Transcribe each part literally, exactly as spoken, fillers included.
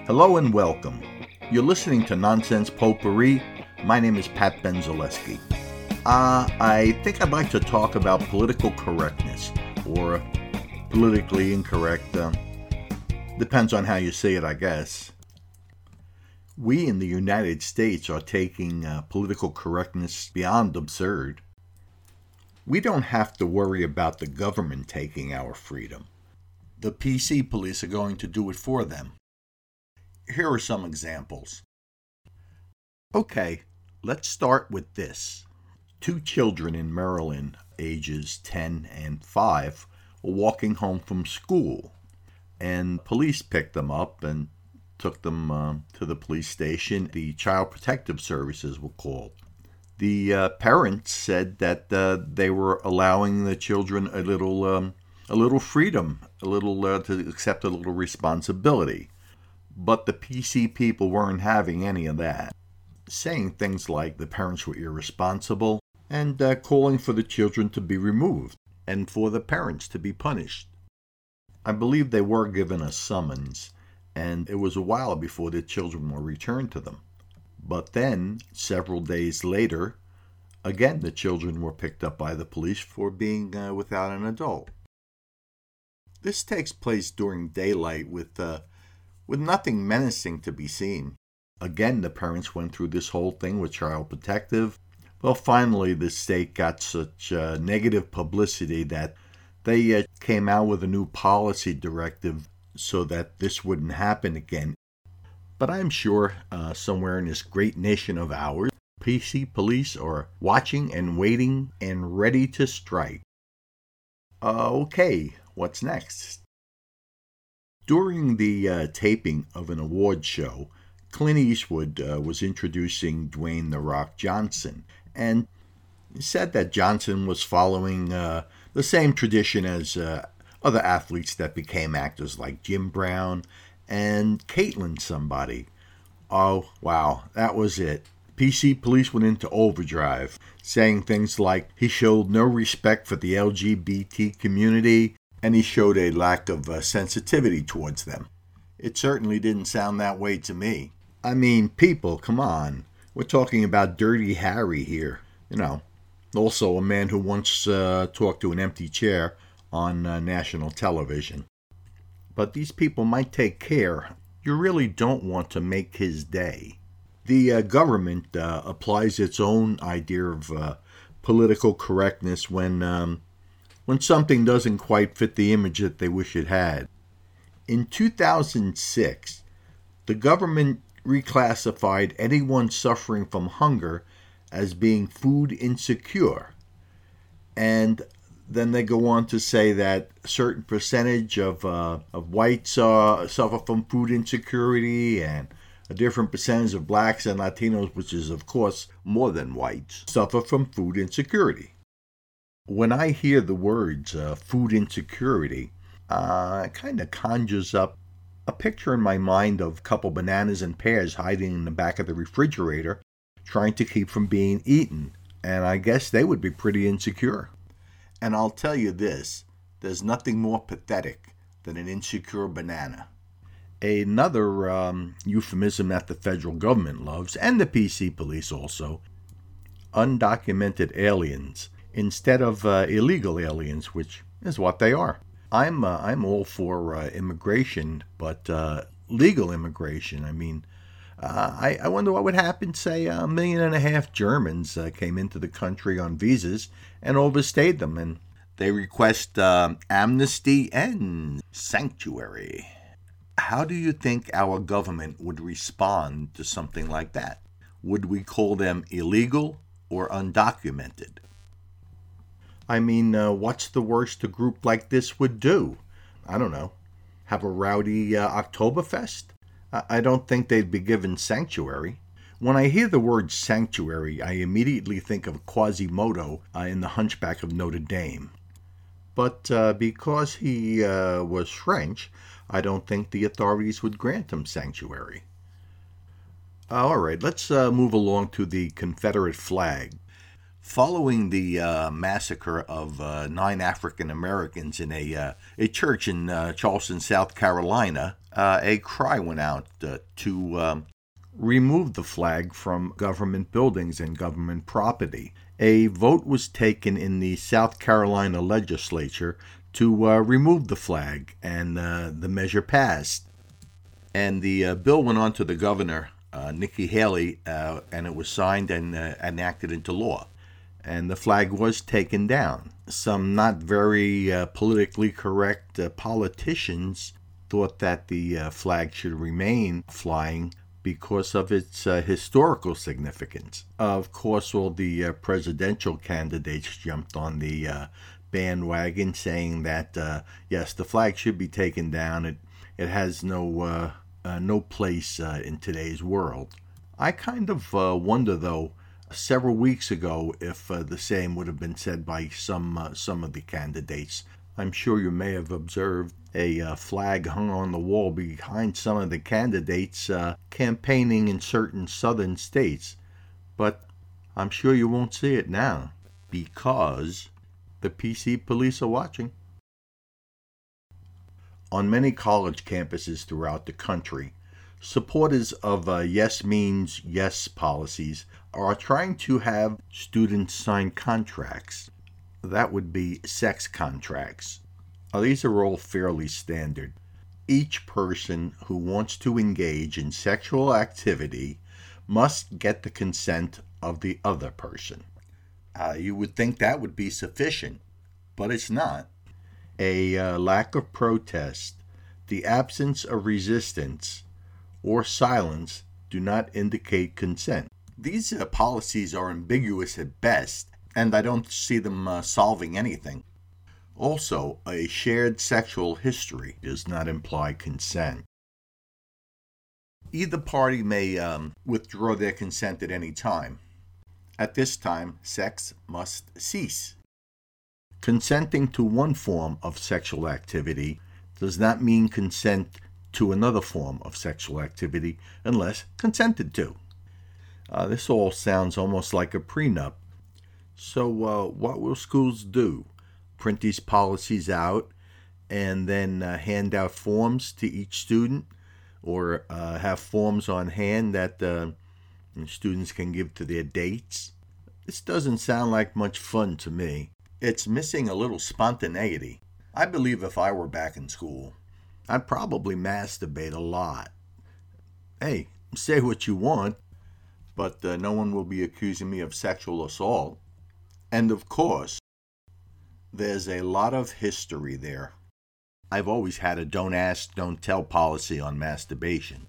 Hello and welcome. You're listening to Nonsense Potpourri. My name is Pat Benzileski. Uh, I think I'd like to talk about political correctness, or politically incorrect. Uh, depends on how you say it, I guess. We in the United States are taking uh, political correctness beyond absurd. We don't have to worry about the government taking our freedom. The P C police are going to do it for them. Here are some examples. Okay, let's start with this. Two children in Maryland, ages ten and five, were walking home from school, and police picked them up and took them uh, to the police station. The Child Protective Services were called. The uh, parents said that uh, they were allowing the children a little, um, a little freedom, a little uh, to accept a little responsibility. But the P C people weren't having any of that, saying things like the parents were irresponsible and uh, calling for the children to be removed and for the parents to be punished. I believe they were given a summons, and it was a while before the children were returned to them. But then, several days later, again the children were picked up by the police for being uh, without an adult. This takes place during daylight with uh, with nothing menacing to be seen. Again, the parents went through this whole thing with Child Protective. Well, finally, the state got such uh, negative publicity that they uh, came out with a new policy directive so that this wouldn't happen again. But I'm sure uh, somewhere in this great nation of ours, P C police are watching and waiting and ready to strike. Uh, okay, what's next? During the uh, taping of an award show, Clint Eastwood uh, was introducing Dwayne "The Rock" Johnson, and said that Johnson was following uh, the same tradition as uh, other athletes that became actors like Jim Brown and Caitlyn somebody. Oh, wow, that was it. P C police went into overdrive, saying things like he showed no respect for the L G B T community, and he showed a lack of uh, sensitivity towards them. It certainly didn't sound that way to me. I mean, people, come on. We're talking about Dirty Harry here. You know, also a man who once uh, talked to an empty chair on uh, national television. But these people might take care. You really don't want to make his day. The uh, government uh, applies its own idea of uh, political correctness when um, when something doesn't quite fit the image that they wish it had. In two thousand six, the government reclassified anyone suffering from hunger as being food insecure. And then they go on to say that a certain percentage of uh, of whites uh, suffer from food insecurity, and a different percentage of blacks and Latinos, which is of course more than whites, suffer from food insecurity. When I hear the words uh, food insecurity, uh, it kind of conjures up a picture in my mind of a couple bananas and pears hiding in the back of the refrigerator, trying to keep from being eaten, and I guess they would be pretty insecure. And I'll tell you this, there's nothing more pathetic than an insecure banana. Another um, euphemism that the federal government loves, and the P C police also, undocumented aliens, instead of uh, illegal aliens, which is what they are. I'm uh, I'm all for uh, immigration, but uh, legal immigration. I mean, uh, I, I wonder what would happen, say, a million and a half Germans uh, came into the country on visas and overstayed them, and they request uh, amnesty and sanctuary. How do you think our government would respond to something like that? Would we call them illegal or undocumented? I mean, uh, what's the worst a group like this would do? I don't know. Have a rowdy uh, Oktoberfest? I-, I don't think they'd be given sanctuary. When I hear the word sanctuary, I immediately think of Quasimodo uh, in The Hunchback of Notre Dame. But uh, because he uh, was French, I don't think the authorities would grant him sanctuary. Uh, all right, let's uh, move along to the Confederate flag. Following the uh, massacre of uh, nine African Americans in a uh, a church in uh, Charleston, South Carolina, uh, a cry went out uh, to um, remove the flag from government buildings and government property. A vote was taken in the South Carolina legislature to uh, remove the flag, and uh, the measure passed. And the uh, bill went on to the governor, uh, Nikki Haley, uh, and it was signed and uh, enacted into law. And the flag was taken down. Some not very uh, politically correct uh, politicians thought that the uh, flag should remain flying because of its uh, historical significance. Of course, all the uh, presidential candidates jumped on the uh, bandwagon, saying that uh, yes, the flag should be taken down. It it has no uh, uh, no place uh, in today's world. I kind of uh, wonder, though, several weeks ago, if uh, the same would have been said by some uh, some of the candidates. I'm sure you may have observed a uh, flag hung on the wall behind some of the candidates uh, campaigning in certain southern states, but I'm sure you won't see it now because the P C police are watching. On many college campuses throughout the country, supporters of uh, yes means yes policies are trying to have students sign contracts. That would be sex contracts. Now, these are all fairly standard. Each person who wants to engage in sexual activity must get the consent of the other person. Uh, you would think that would be sufficient, but it's not. A uh, lack of protest, the absence of resistance, or silence do not indicate consent. These uh, policies are ambiguous at best, and I don't see them uh, solving anything. Also, a shared sexual history does not imply consent. Either party may um, withdraw their consent at any time. At this time, sex must cease. Consenting to one form of sexual activity does not mean consent to another form of sexual activity unless consented to. Uh, this all sounds almost like a prenup. So uh, what will schools do? Print these policies out and then uh, hand out forms to each student, or uh, have forms on hand that uh, students can give to their dates? This doesn't sound like much fun to me. It's missing a little spontaneity. I believe if I were back in school, I'd probably masturbate a lot. Hey, say what you want, but uh, no one will be accusing me of sexual assault. And of course, there's a lot of history there. I've always had a don't ask, don't tell policy on masturbation.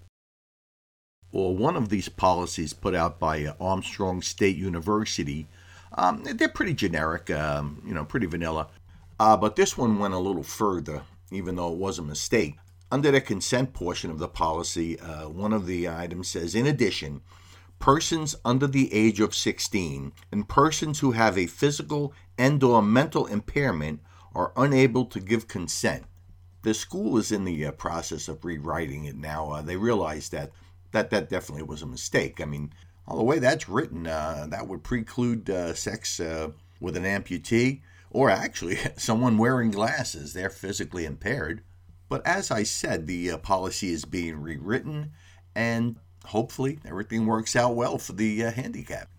Or one of these policies put out by uh, Armstrong State University, um, they're pretty generic, um, you know, pretty vanilla. Uh, but this one went a little further, even though it was a mistake. Under the consent portion of the policy, uh, one of the items says, in addition, persons under the age of sixteen and persons who have a physical and or mental impairment are unable to give consent. The school is in the uh, process of rewriting it now. Uh, they realize that, that that definitely was a mistake. I mean, all the way that's written, uh, that would preclude uh, sex uh, with an amputee, or actually someone wearing glasses. They're physically impaired. But as I said, the uh, policy is being rewritten, and hopefully everything works out well for the uh, handicapped.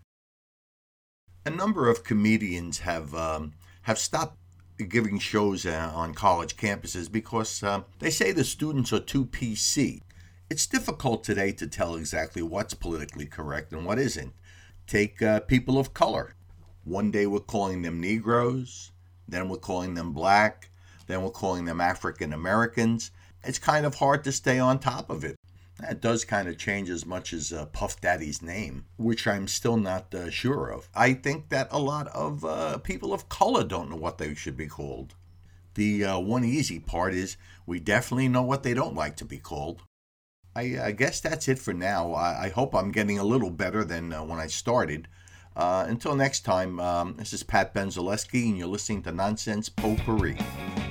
A number of comedians have um, have stopped giving shows uh, on college campuses because uh, they say the students are too P C. It's difficult today to tell exactly what's politically correct and what isn't. Take uh, people of color. One day we're calling them Negroes, then we're calling them black, then we're calling them African Americans. It's kind of hard to stay on top of it. That does kind of change as much as uh, Puff Daddy's name, which I'm still not uh, sure of. I think that a lot of uh, people of color don't know what they should be called. The uh, one easy part is we definitely know what they don't like to be called. I, I guess that's it for now. I, I hope I'm getting a little better than uh, when I started. Uh, until next time, um, this is Pat Benzelewski, and you're listening to Nonsense Potpourri.